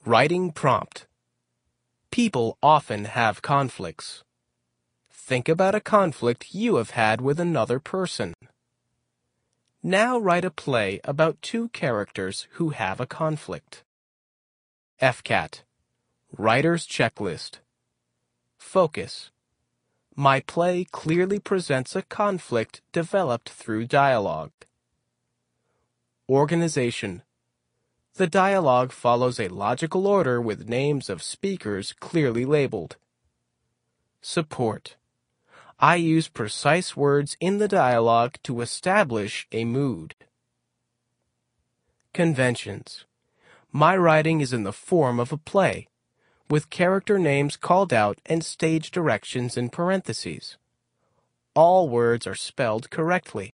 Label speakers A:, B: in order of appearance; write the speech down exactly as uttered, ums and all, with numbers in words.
A: Writing prompt. People often have conflicts. Think about a conflict you have had with another person. Now write a play about two characters who have a conflict. F C A T. Writer's Checklist. Focus. My play clearly presents a conflict developed through dialogue. Organization. The dialogue follows a logical order with names of speakers clearly labeled. Support. I use precise words in the dialogue to establish a mood. Conventions. My writing is in the form of a play, with character names called out and stage directions in parentheses. All words are spelled correctly.